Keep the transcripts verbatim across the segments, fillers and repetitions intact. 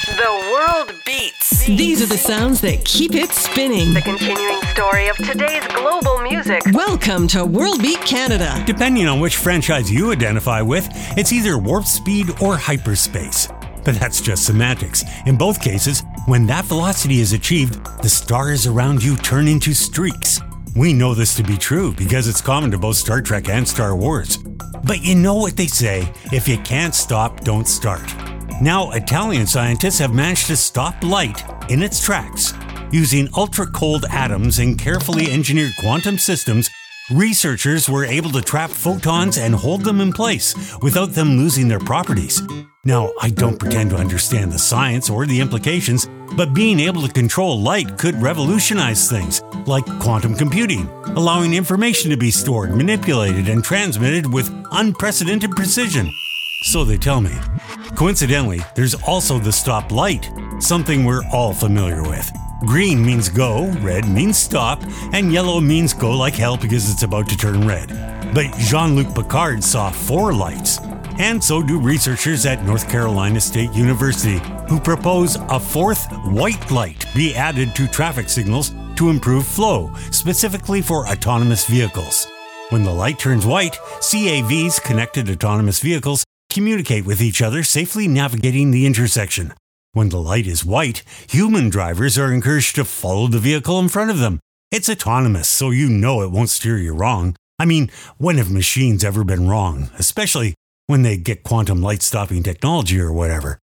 The world beats. These are the sounds that keep it spinning. The continuing story of today's global music. Welcome to World Beat Canada. Depending on which franchise you identify with, it's either warp speed or hyperspace. But that's just semantics. In both cases, when that velocity is achieved, the stars around you turn into streaks. We know this to be true because it's common to both Star Trek and Star Wars. But you know what they say, if you can't stop, don't start. Now, Italian scientists have managed to stop light in its tracks. Using ultra-cold atoms and carefully engineered quantum systems, researchers were able to trap photons and hold them in place without them losing their properties. Now, I don't pretend to understand the science or the implications, but being able to control light could revolutionize things, like quantum computing, allowing information to be stored, manipulated, and transmitted with unprecedented precision. So they tell me. Coincidentally, there's also the stop light, something we're all familiar with. Green means go, red means stop, and yellow means go like hell because it's about to turn red. But Jean-Luc Picard saw four lights, and so do researchers at North Carolina State University, who propose a fourth white light be added to traffic signals to improve flow, specifically for autonomous vehicles. When the light turns white, C A Vs, connected autonomous vehicles, communicate with each other, safely navigating the intersection. When the light is white, human drivers are encouraged to follow the vehicle in front of them. It's autonomous, so you know it won't steer you wrong. I mean, when have machines ever been wrong? Especially when they get quantum light-stopping technology or whatever.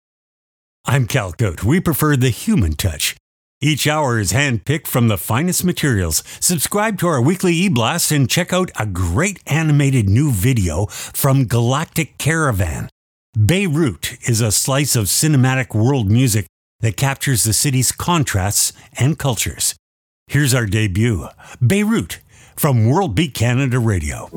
I'm Cal Cote. We prefer the human touch. Each hour is hand-picked from the finest materials. Subscribe to our weekly e-blast and check out a great animated new video from Galactic Caravan. Beirut is a slice of cinematic world music that captures the city's contrasts and cultures. Here's our debut, Beirut, from World Beat Canada Radio.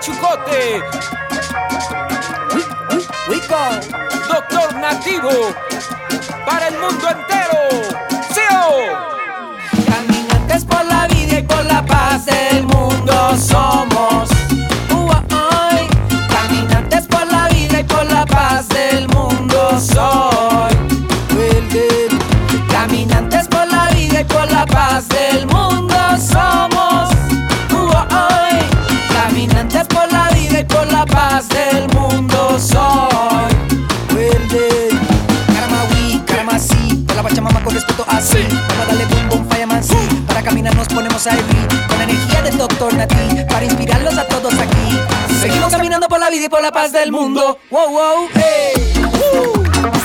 Pachucote. Wico, Doctor Nativo, para el mundo entero. ¡Seo! Caminantes por la vida y por la paz del mundo somos. Uh, ay. Caminantes por la vida y por la paz del mundo soy. Caminantes por la vida y por la paz del mundo somos. Uh, ay. Caminantes por la vida y por la paz del mundo soy. Caramawi, caramasi, por la pachamama con respeto así. Vamos a darle boom boom fireman sí. Para caminar nos ponemos a hervir con la energía del Doctor Nati, para inspirarlos a todos aquí. Seguimos caminando por la vida y por la paz del mundo. Wow, wow, hey. Uh.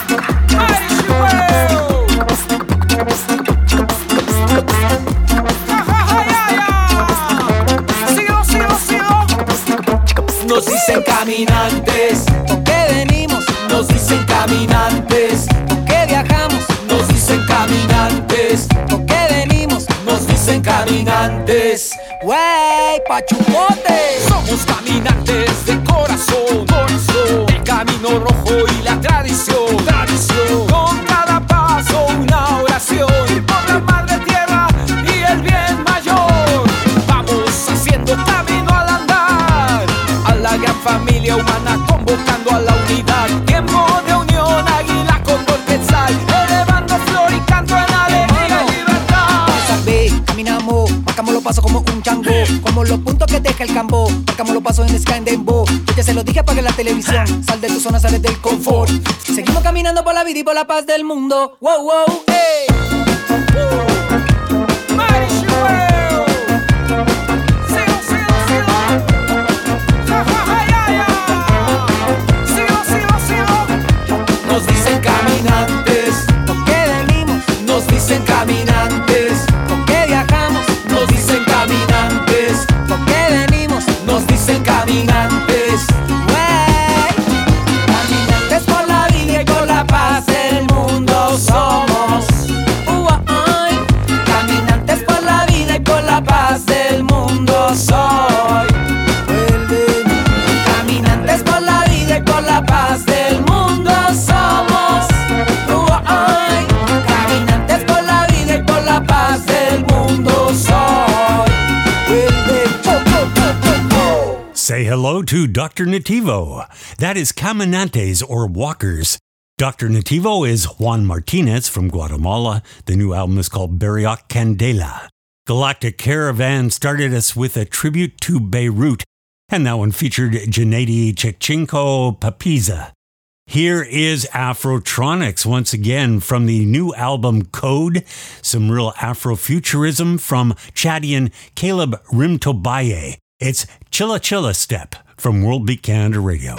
Nos dicen caminantes, ¿por qué venimos? Nos dicen caminantes, ¿por qué viajamos? Nos dicen caminantes, ¿por qué venimos? Nos dicen caminantes. Wey, Pachucote. Somos caminantes de corazón, corazón. El camino rojo y la tradición, tradición. Con cada paso una oración. Ir por la madre tierra y el bien mayor. Vamos haciendo camino al andar. A la gran familia humana convocando a la unidad. Tiempo de unión, águila con quetzal. Elevando flor y canto en alegría y libertad. Sabe, caminamos, marcamos los pasos como un chango. Como los puntos que deja el cambo. Marcamos los pasos en Sky and Dembo. Yo ya se lo dije, apague la televisión. Sal de tu zona, sales del confort. Seguimos caminando por la vida y por la paz del mundo. Wow, wow, hey. Nos dicen caminantes, ¿por qué venimos? Nos dicen caminantes, ¿por qué viajamos? Nos dicen caminantes, ¿por qué venimos? Nos dicen caminantes. Wey. Caminantes por la vida y por la paz del mundo somos. Uh, ay. Caminantes por la vida y por la paz del mundo soy. Caminantes por la vida y por la paz del mundo somos. Uh, ay. Caminantes por la vida y por la paz del mundo soy. Say hello to Doctor Nativo. That is Caminantes or Walkers. Doctor Nativo is Juan Martinez from Guatemala. The new album is called Barriok Candela. Galactic Caravan started us with a tribute to Beirut, and that one featured Gennady Chekchenko Papiza. Here is Afrotronics once again from the new album Code, some real Afrofuturism from Chadian Caleb Rimtobaye. It's Chilla Chilla Step from World Beat Canada Radio.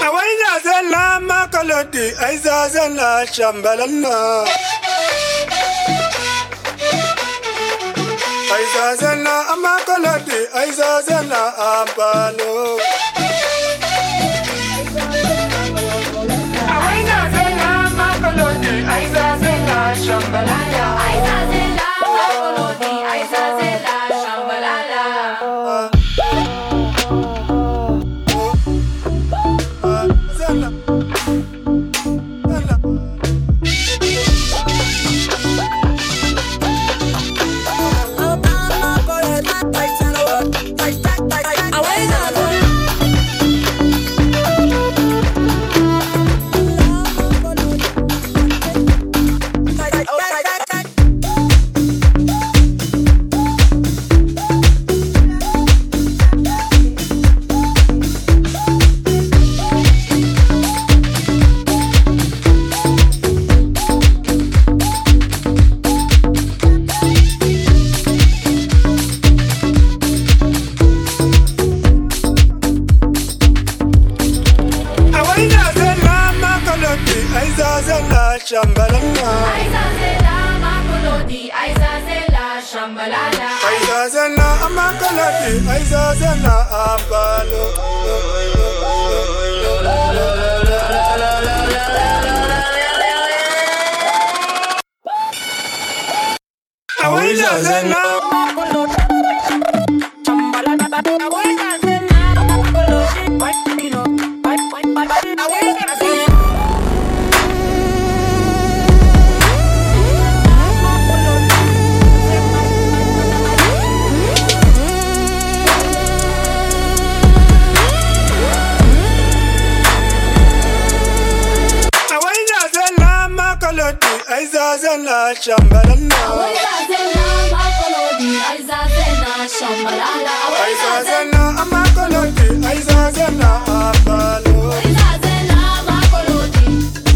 I Aizazena Shambalala Aizazena Makolodi Aizazena Shambalala Aizazena Amakolodi Aizazena Abalo Aizazena Makolodi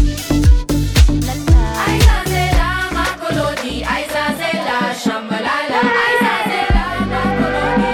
Aizazena Makolodi Aizazena Shambalala Aizazena Makolodi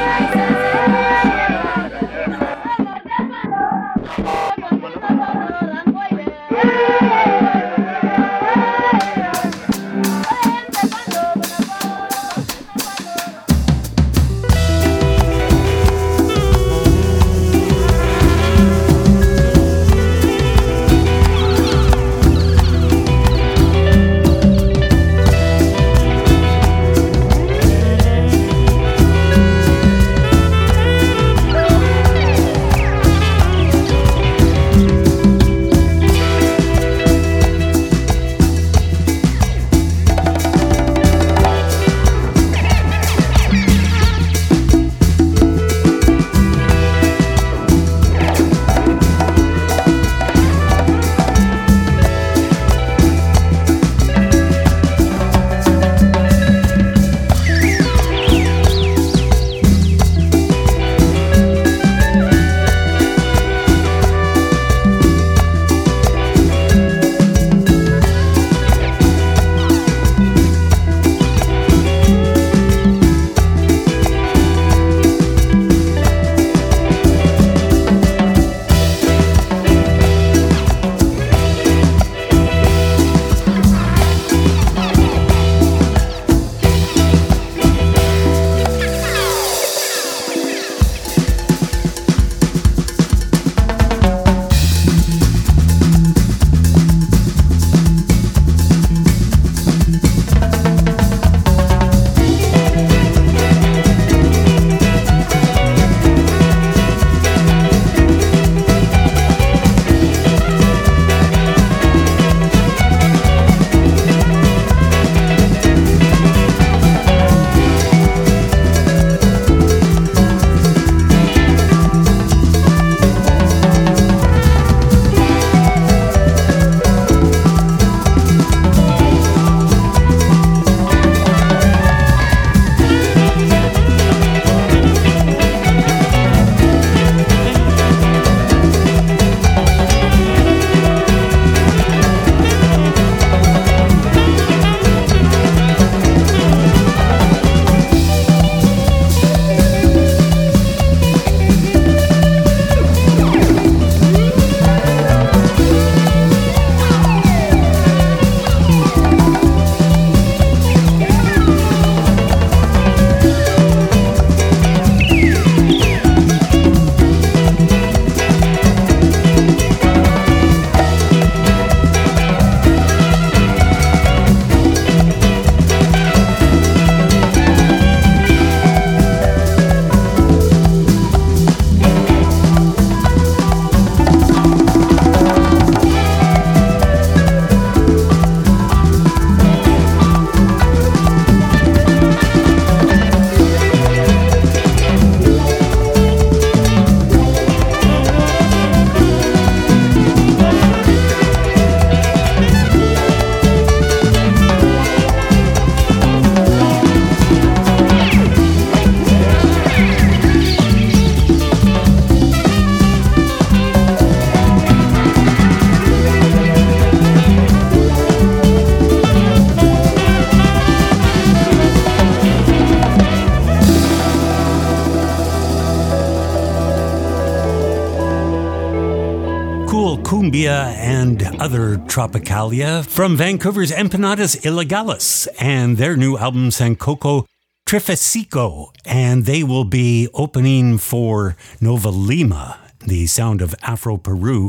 cumbia and other tropicalia from Vancouver's Empanadas Ilegales and their new album Sancoco Trifesico, and they will be opening for Nova Lima, the sound of Afro-Peru,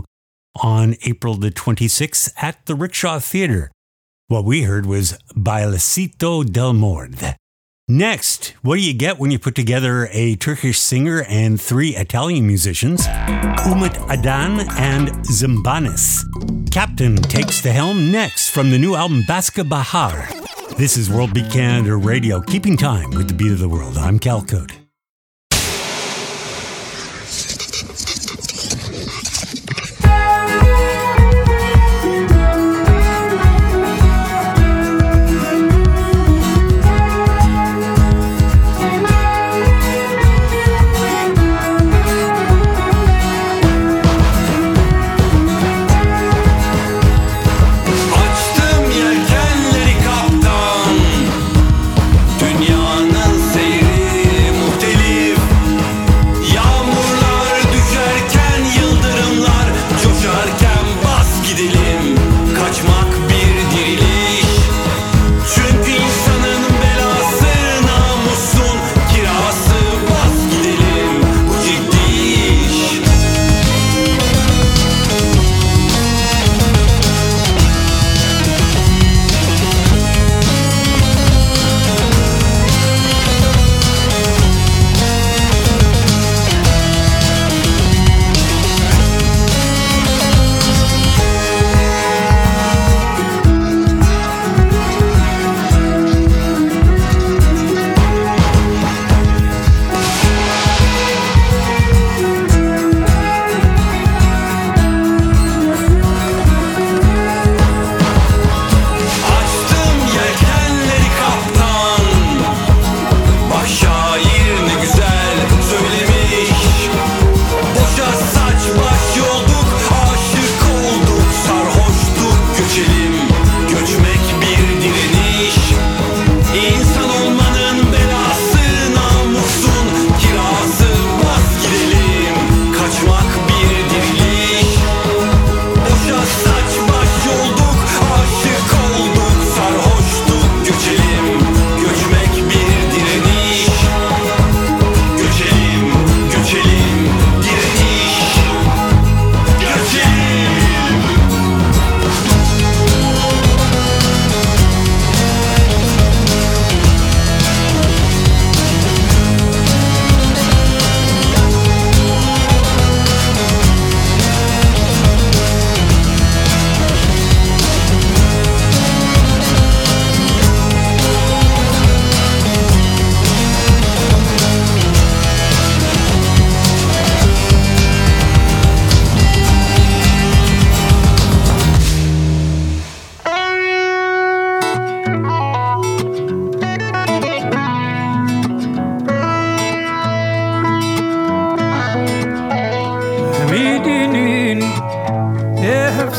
on April the twenty-sixth at the Rickshaw Theatre. What we heard was Bailecito del Mord. Next, what do you get when you put together a Turkish singer and three Italian musicians? Umut Adan and Zimbanis. Captain takes the helm next from the new album Baska Bahar. This is World Beat Canada Radio, keeping time with the beat of the world. I'm Cal Code.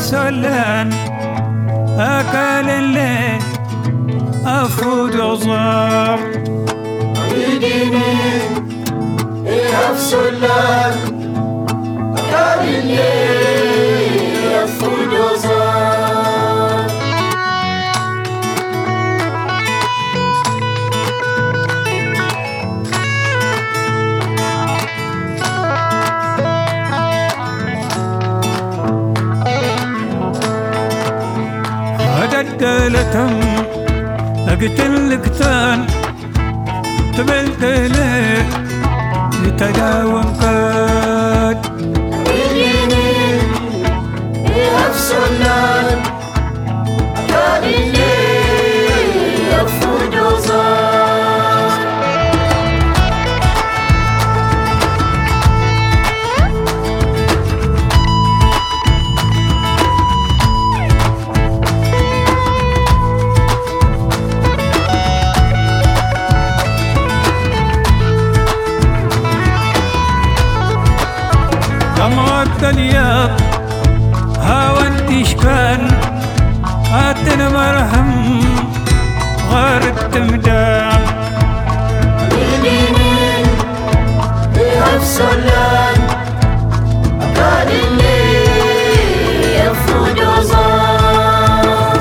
هفسلان أكل الليل أفود وصار عيديني هفسلان أكل الليل أفود وصار دلتم أقتل لكتان تبلت لك يتداوم قد عيديني هفسلان أكل الليل أفود وصار أمرت الياب هاوانت إشكال هاتنا مرهم غار التمدام عيديني هفسلان أكل الليل أفود وصار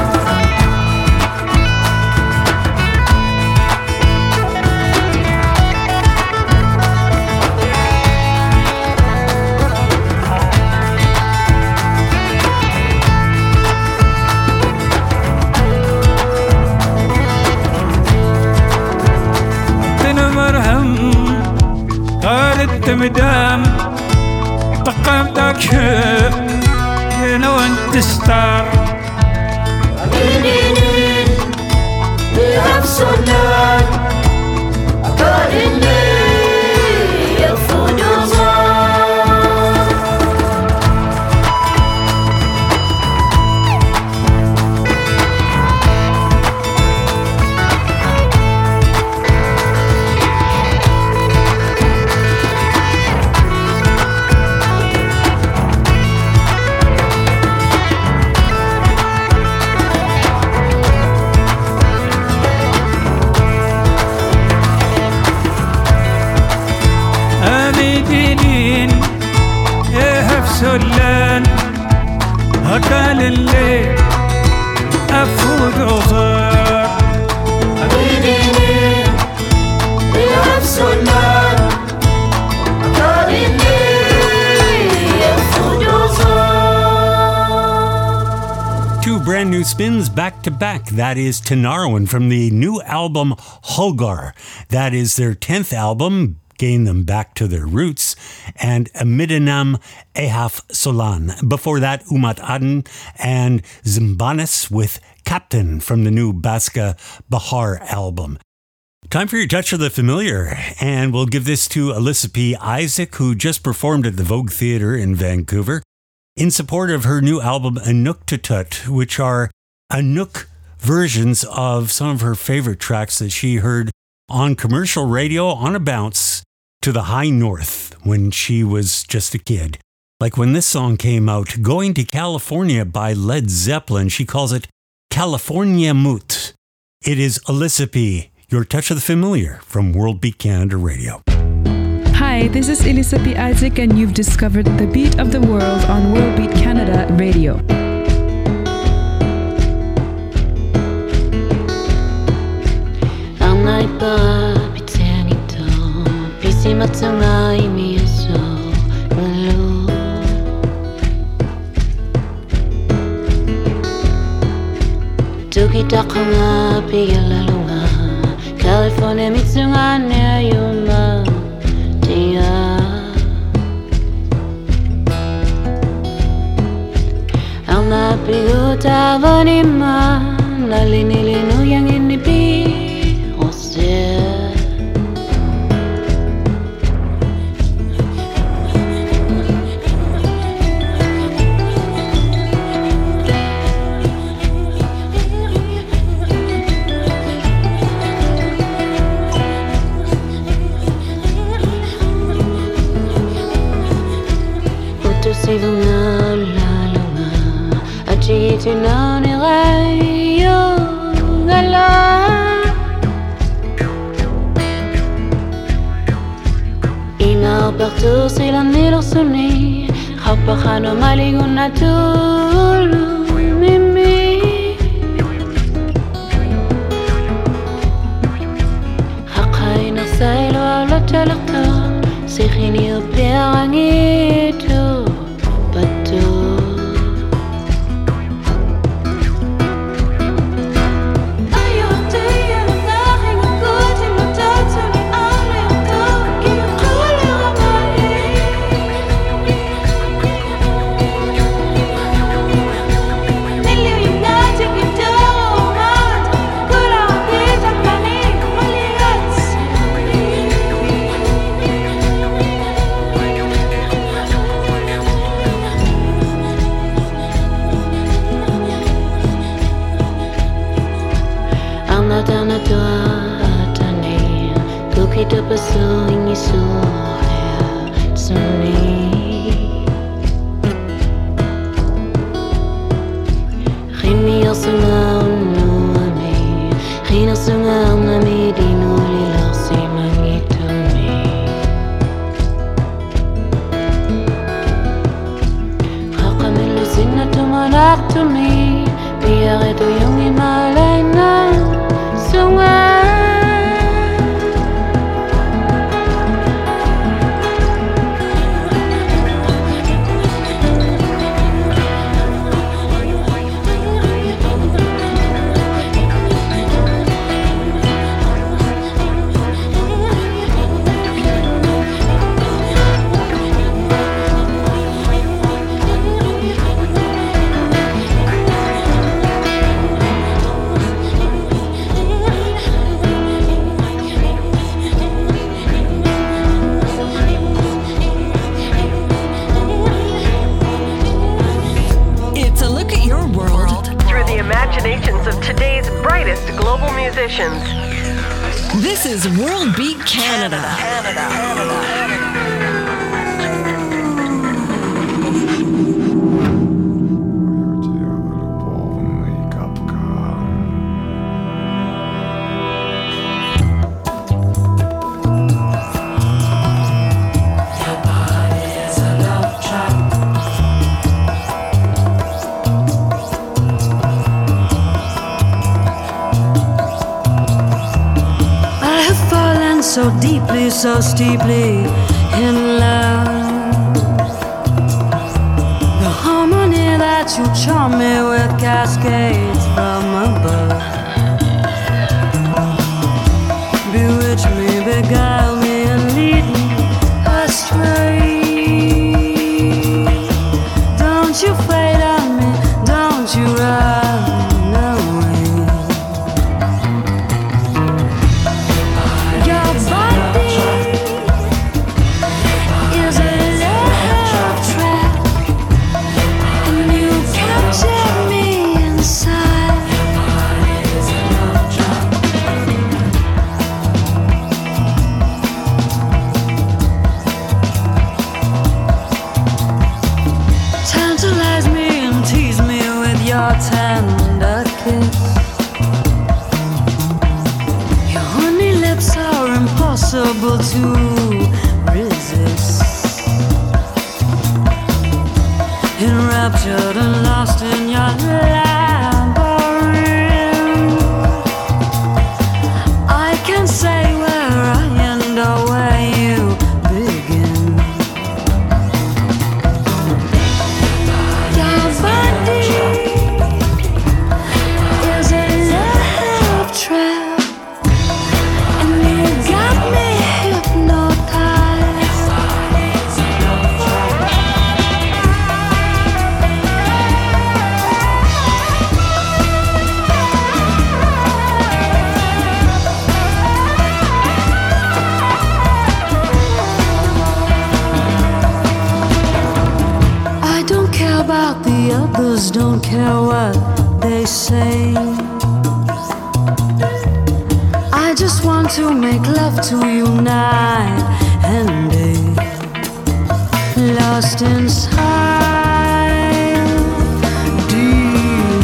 التمدام طقمتك شيء لو انت ستار عيديني هفسلان أكل الليل أفود وصار سلان هكال الليل أفود وصار عيديني هفسلان أكل الليل أفود وصار. Two brand new spins back to back. That is Tanaroan from the new album Holgar. That is their tenth album, gain them back to their roots, and Midinam Ehaf Solan. Before that, Umat Aden and Zimbanis with Captain from the new Baska Bahar album. Time for your touch of the familiar, and we'll give this to Alyssa P. Isaac, who just performed at the Vogue Theatre in Vancouver in support of her new album Inuktitut, which are Inuk versions of some of her favorite tracks that she heard on commercial radio on a bounce to the high north when she was just a kid. Like when this song came out, Going to California by Led Zeppelin, she calls it California Moot. It is Alyssa P., your touch of the familiar from World Beat Canada Radio. Hi, this is Alyssa P. Isaac, and you've discovered the beat of the world on World Beat Canada Radio. California mitsunga ne yuma dia Alna piuta vanima nalini linu yang ini bi ose Sivu na la lunga tinani rayo gala Ina partout sila nilo suni Kapakano malingon na tulo mimi Hakay na saylo ala talakta Sikhini upiang ito Pato Tana tua tani Kukita pasu ingi suhaya tsuni Khini yasunga unuami Khina sunga unami dinuli lasi mangitumi Khakamilu sinatumanak tumi Biar itu yung imalena Of today's brightest global musicians. This is World Beat Canada. Canada. Canada. So deeply, so steeply in love. The harmony that you charm me with cascades from above. Bewitch me, beguile me, and lead me astray. Don't you fade on me, don't you run away. Tender kiss. Your honey lips are impossible to resist. Enraptured and lost in your labyrinth, I can't say where I end or where you begin. Your body about the others, don't care what they say. I just want to make love to you night and day. Lost inside, deep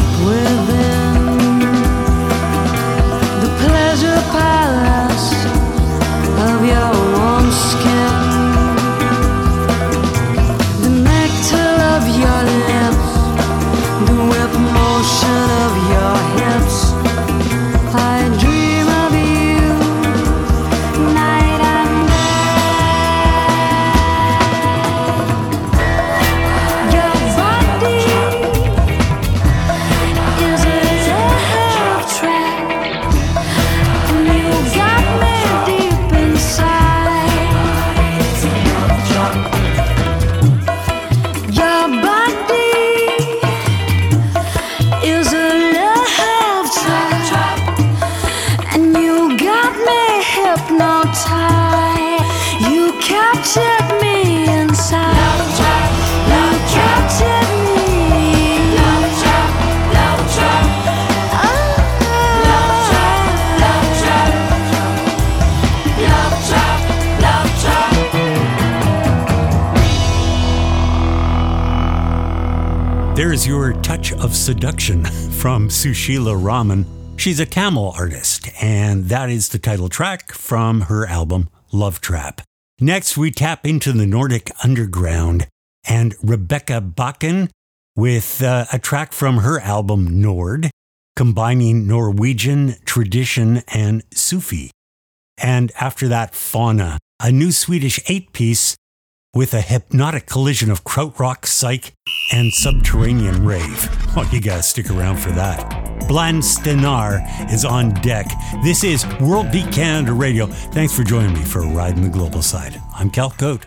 There's your Touch of Seduction from Sushila Raman. She's a Tamil artist, and that is the title track from her album Love Trap. Next, we tap into the Nordic underground and Rebecca Bakken with uh, a track from her album Nord, combining Norwegian tradition and Sufi. And after that, Fauna, a new Swedish eight-piece with a hypnotic collision of krautrock, psych, and subterranean rave. Oh, you gotta stick around for that. Bland Stenar is on deck. This is World Beat Canada Radio. Thanks for joining me for a ride in the global side. I'm Cal Cote.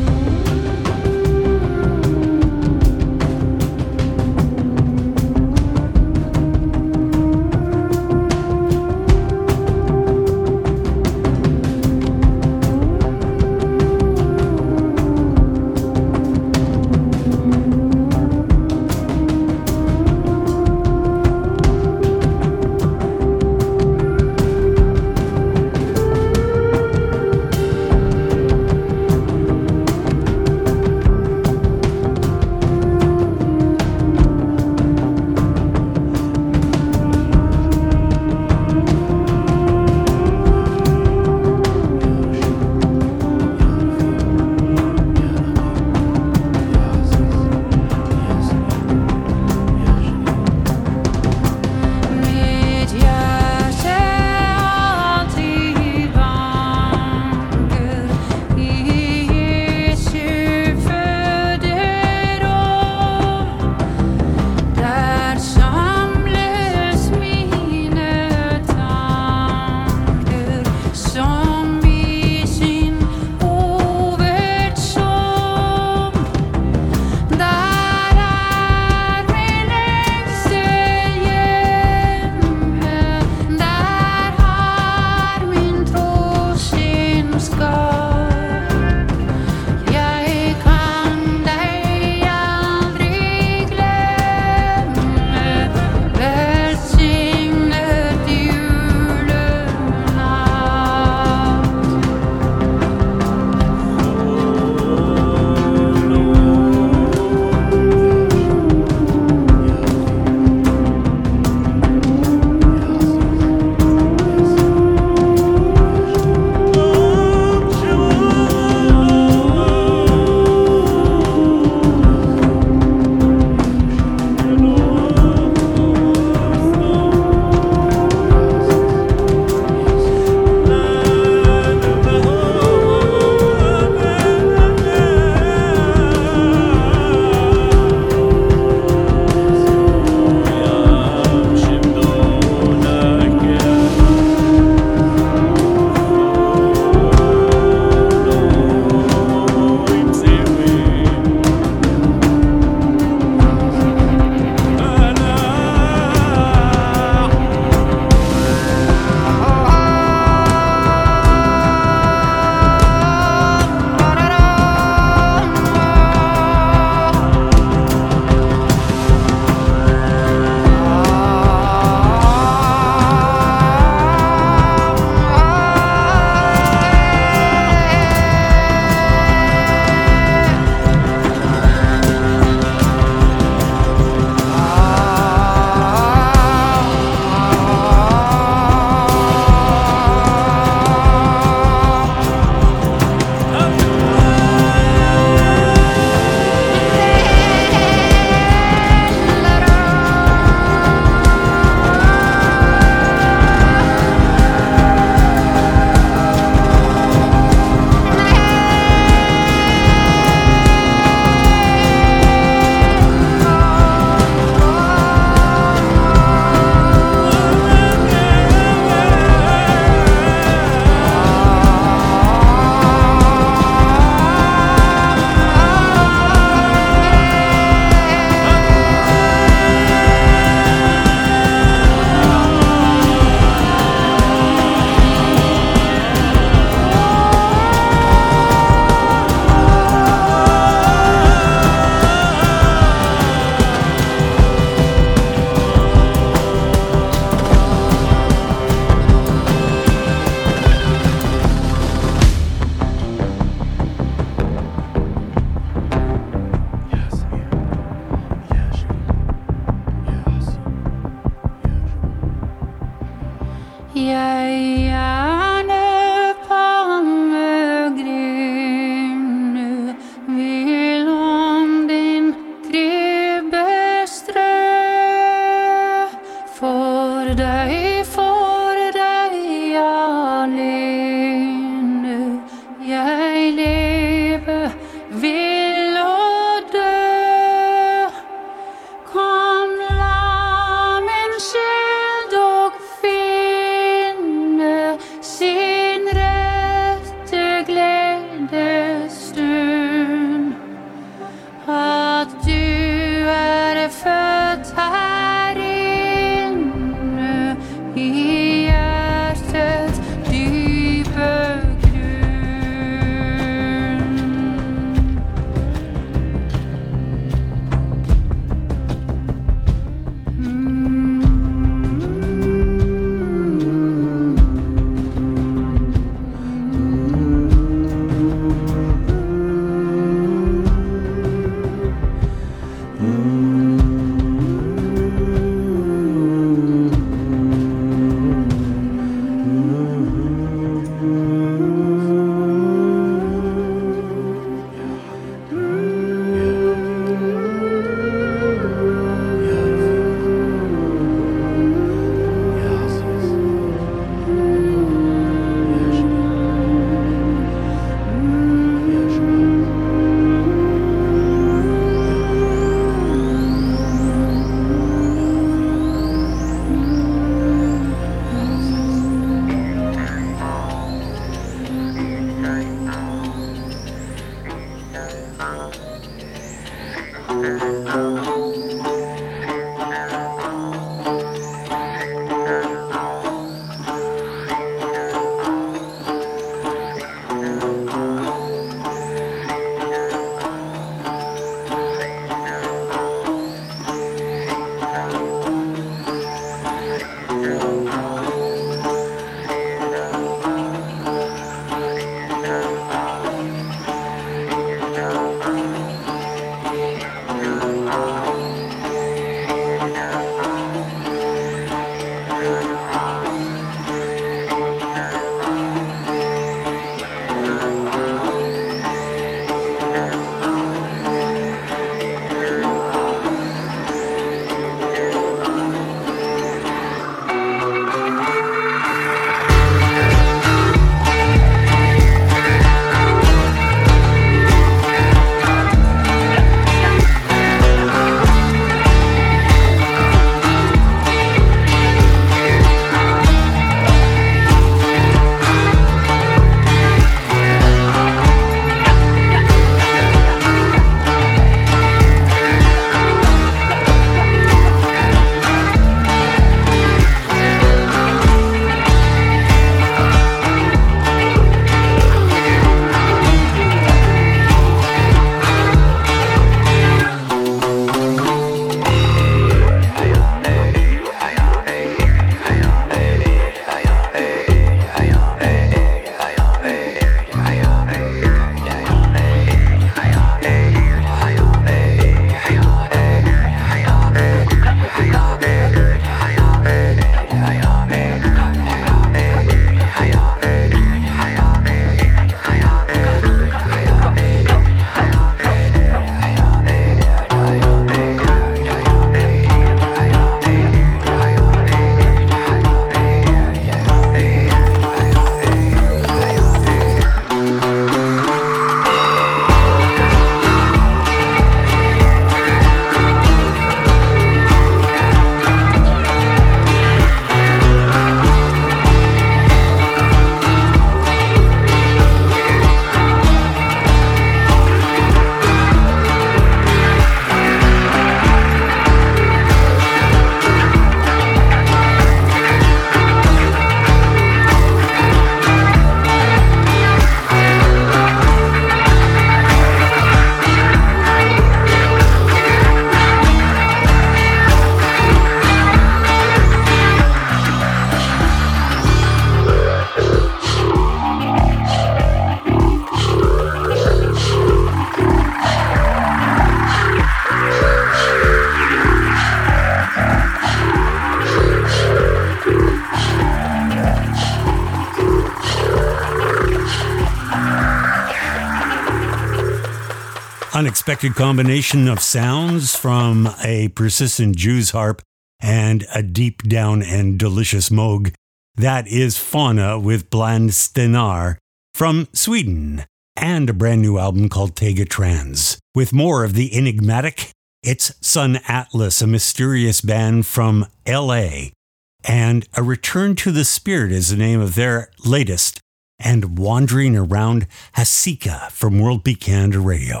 Unexpected combination of sounds from a persistent Jew's harp and a deep down and delicious moog. That is Fauna with Bland Stenar from Sweden, and a brand new album called Tega Trans. With more of the enigmatic, it's Sun Atlas, a mysterious band from L A, and A Return to the Spirit is the name of their latest, and Wandering Around Hasika from World Beat Canada Radio.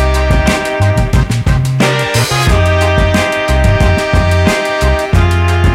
Thank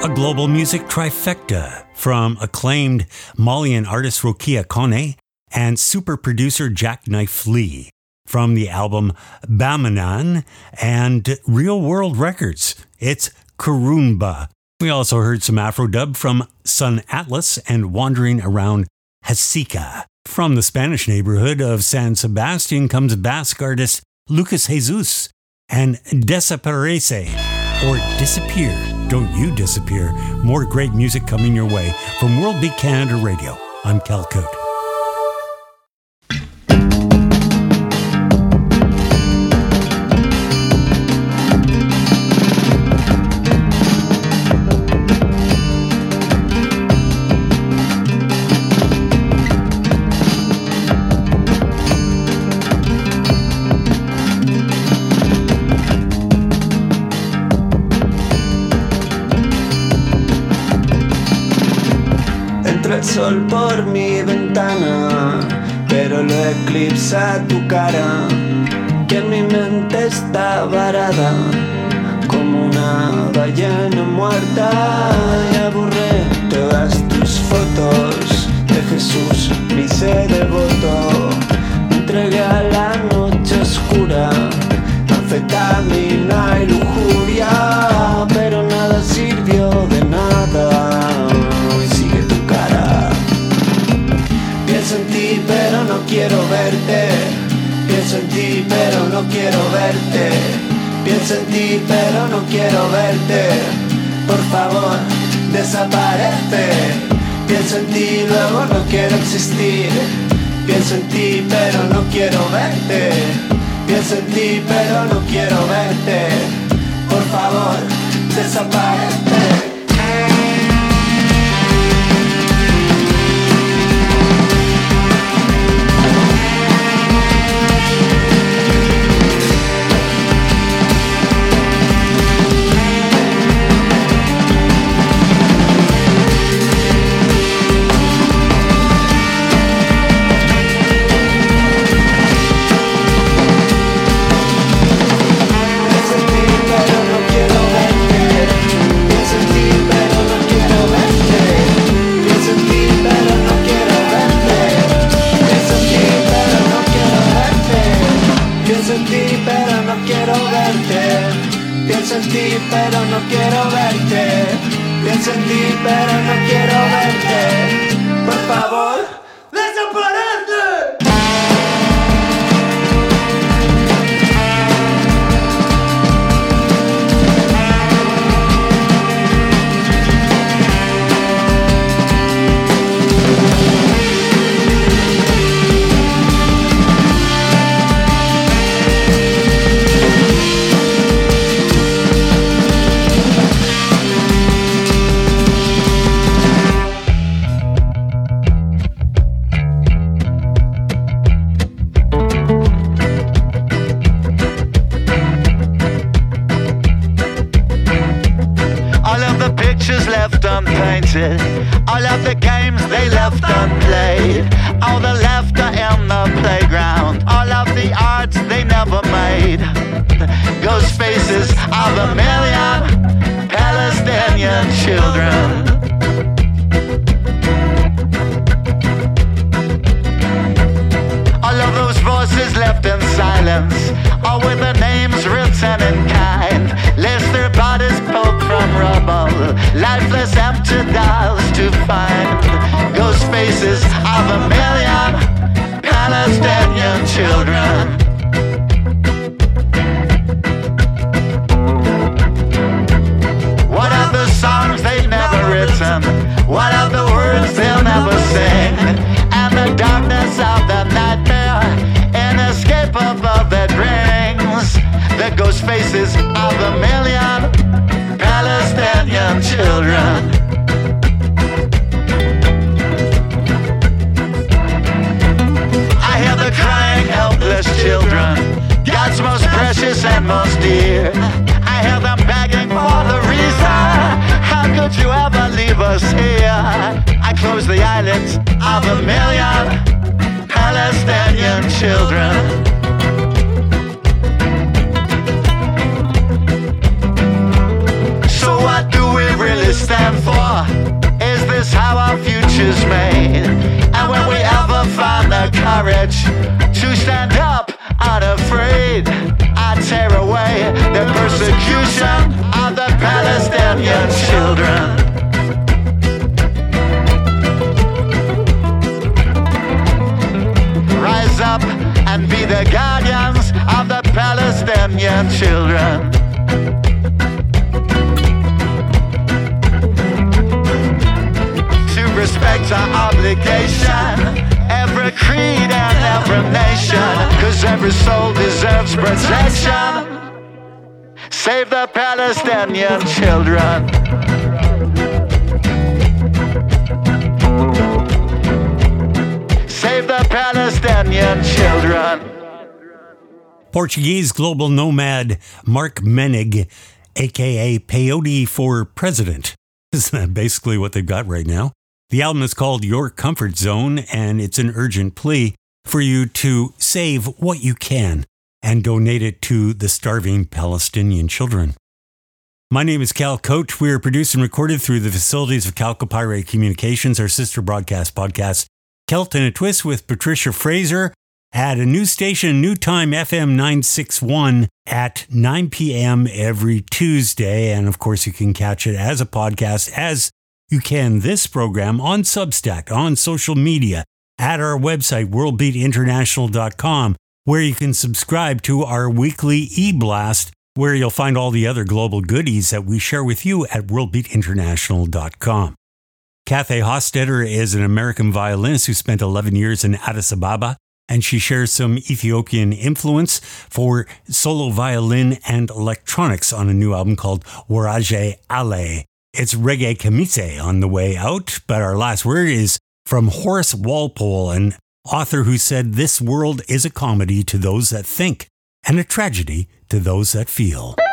a global music trifecta from acclaimed Malian artist Rokia Kone and super producer Jackknife Lee from the album Bamanan and Real World Records. It's Kurumba. We also heard some Afro dub from Sun Atlas and Wandering Around Hasika. From the Spanish neighborhood of San Sebastian comes Basque artist Lucas Jesus and Desaparece, or Disappear. Don't you disappear. More great music coming your way from World Beat Canada Radio. I'm Cal Cote. El sol por mi ventana, pero lo eclipsa tu cara, que en mi mente está varada como una ballena muerta. Ya borré todas tus fotos de Jesús, me hice devoto, me entregué a la noche oscura, anfetamina y lujuria, pero nada sirvió de nada. Pienso en ti pero no quiero verte, pienso en ti pero no quiero verte, pienso en ti pero no quiero verte, por favor desaparece. Pienso en ti luego no quiero existir, pienso en ti pero no quiero verte, pienso en ti pero no quiero verte, por favor desaparece. Pienso en ti pero no quiero verte, pienso en ti pero no quiero verte, por favor desaparece. All of the games they left unplayed, all the laughter in the playground, all of the arts they never made, ghost faces of a million Palestinian children. All of those voices left in silence, all with their names written in kind, lest their bodies pulled from rubble, lifeless empty dolls to find, ghost faces of a million Palestinian children. What are the songs they've never written? What are the words they'll never sing? And the darkness of the nightmare, inescapable that brings the ghost faces of a million Palestinian children. I hear the crying, helpless children, God's most precious and most dear. I hear them begging for the reason. How could you ever leave us here? I close the eyelids of a million Palestinian children. So what do we really stand Palestinian children. To respect our obligation, every creed and every nation, cause every soul deserves protection. Save the Palestinian children. Save the Palestinian children. Portuguese global nomad Mark Menig, aka Peyote for President. Isn't that basically what they've got right now? The album is called Your Comfort Zone, and it's an urgent plea for you to save what you can and donate it to the starving Palestinian children. My name is Cal Coach. We are produced and recorded through the facilities of Calcopyrate Communications, our sister broadcast podcast, Celt in a Twist with Patricia Fraser, at a new station, new time, F M nine sixty-one at nine p.m. every Tuesday. And of course, you can catch it as a podcast, as you can this program on Substack, on social media, at our website, world beat international dot com, where you can subscribe to our weekly e-blast, where you'll find all the other global goodies that we share with you at world beat international dot com. Cathay Hostetter is an American violinist who spent eleven years in Addis Ababa, and she shares some Ethiopian influence for solo violin and electronics on a new album called Waraje Ale. It's Reggae Kamise on the way out, but our last word is from Horace Walpole, an author who said, "This world is a comedy to those that think, and a tragedy to those that feel."